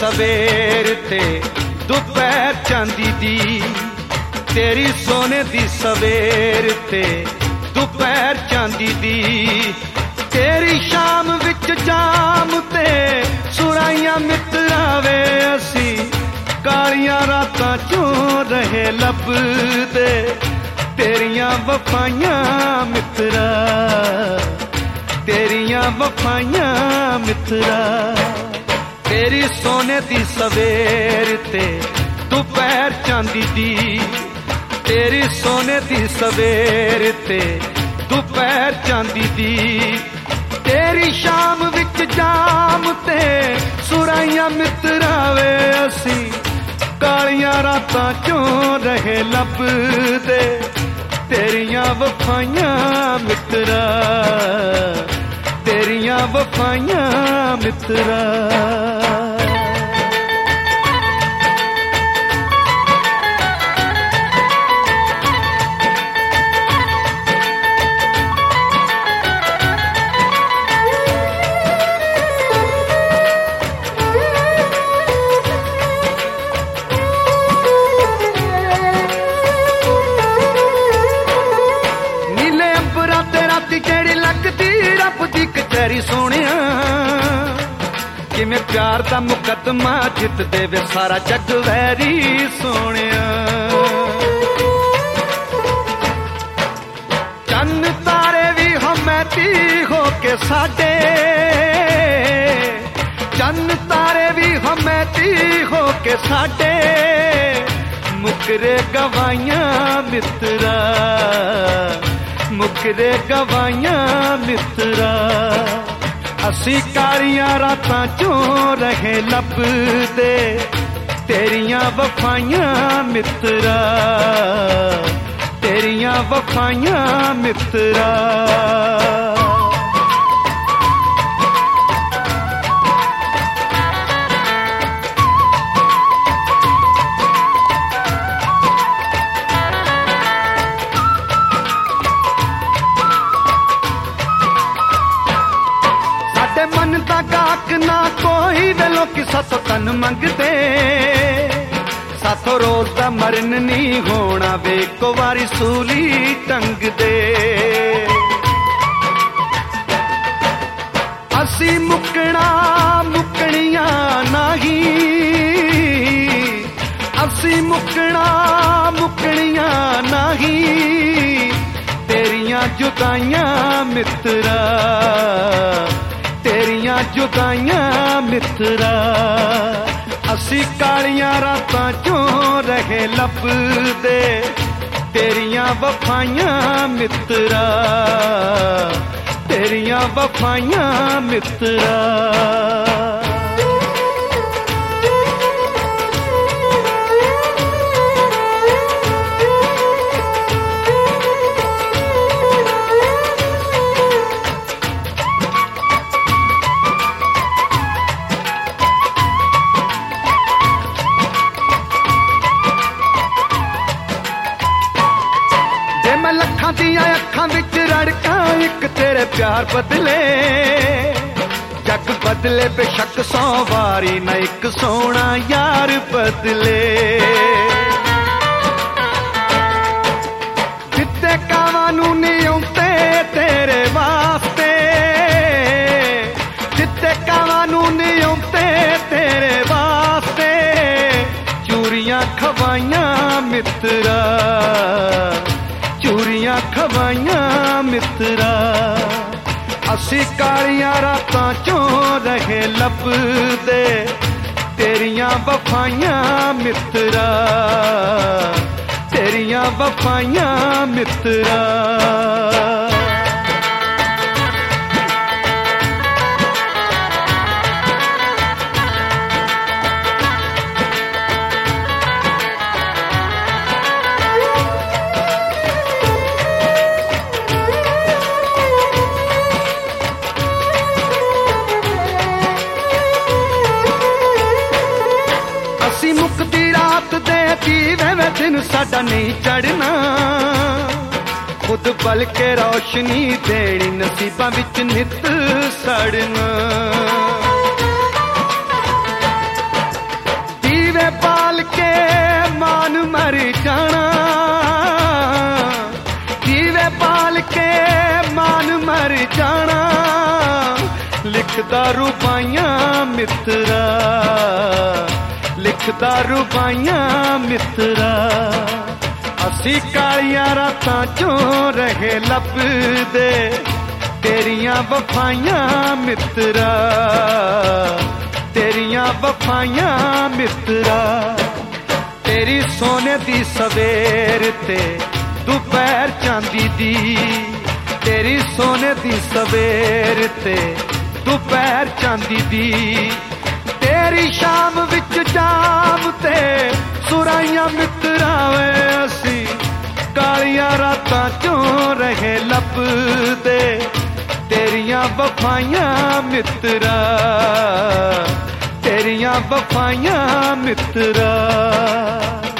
सवेर ते दोपहर चांदी दी, तेरी सोने दी सवेर ते दोपहर चांदी दी, तेरी शाम विच जाम ते सुराइयां मित्रा वे असी कालियां रातां चों रहे लभदे तेरियां वफाइयां मित्रा, तेरियां वफाइयां मित्रा। तेरी सोने दी सवेर ते दोपहर चांदी दी, तेरी सोने दी सवेर ते दोपहर चांदी दी, तेरी शाम विच जाम ते सुराइयां मित्रा वे असी कालियां रातां चों रहे लभदे तेरियां वफाइयां मित्रा, तेरियां वफाइयां मित्रा। कचहरी सोनिया किवें प्यार दा मुकदमा जित देवे सारा जग वैरी सोनिया, चन्न तारे भी हमैती हो के साडे, चन्न तारे भी हमैती हो के साडे मुकरे गवाइयां मित्रा, मुकरे गवाइयां मित्रा। असी कालियां रातां चों रहे लभदे तेरियां वफाइयां मित्रा, तेरियां वफाइयां मित्रा। मन दा गाक ना कोई वे लोकी साथों तन मंगदे, साथों रोज दा मरन नहीं होना वे को वारी सूली टंग दे। असी मुकना मुकनिया नाही, असी मुकना मुकनिया नाही तेरियां जुदाइयां मित्रा, तेरियां जुदाइयां मित्रा। असी कालियां रातां चों रहे लभदे तेरियां वफाइयां मित्रा, तेरियां वफाइयां मित्रा। लखां दियां अखां विच रड़कां इक तेरे प्यार बदले, जग बदले बेशक 100 वारी न एक सोना यार बदले। जिते कावां नूं नहीं आउंदे तेरे वास्ते, जिते कावां नूं नहीं आउंदे तेरे वास्ते चूरियां खवाइयां मित्रा, चूरियां खवाइयां मित्रा। असी कालियां रातां चों रहे लभदे तेरियां वफाइयां मित्रा, तेरियां वफाइयां मित्रा। मुक्ति रात दे दीवे में दिन साडा नहीं चढ़ना, खुद बल के रोशनी देनी नसीबां विच नित सड़ना। ਦੀਵੇ ਬਾਲ ਕੇ ਮਾਨ ਮਰ ਜਾਣਾ, ਦੀਵੇ ਬਾਲ ਕੇ ਮਾਨ ਮਰ ਜਾਣਾ, ਲਿਖਦਾ ਰੁਬਾਈਆਂ ਮਿੱਤਰਾ, ਲਿਖਦਾ ਰੁਬਾਈਆਂ ਮਿੱਤਰਾ। ਅਸੀਂ ਕਾਲੀਆਂ ਰਾਤਾਂ ਚੋਂ ਰਹੇ ਲੱਭਦੇ ਤੇਰੀਆਂ ਵਫਾਈਆਂ ਮਿੱਤਰਾ, ਤੇਰੀਆਂ ਵਫਾਈਆਂ ਮਿੱਤਰਾ। ਤੇਰੀ ਸੋਨੇ ਦੀ ਸਵੇਰ ਤੇ ਦੁਪਹਿਰ ਚਾਂਦੀ ਦੀ, ਤੇਰੀ ਸੋਨੇ ਦੀ ਸਵੇਰ ਤੇ ਦੁਪਹਿਰ ਚਾਂਦੀ ਦੀ, ਤੇਰੀ ਸ਼ਾਮ ਵਿੱਚ ਜਾਮ ਤੇ ਸੁਰਾਈਆਂ ਮਿੱਤਰਾ ਵੇ। ਅਸੀਂ ਕਾਲੀਆਂ ਰਾਤਾਂ ਚੋਂ ਰਹੇ ਲੱਭਦੇ ਤੇਰੀਆਂ ਵਫਾਈਆਂ ਮਿੱਤਰਾ, ਤੇਰੀਆਂ ਵਫਾਈਆਂ ਮਿੱਤਰਾ।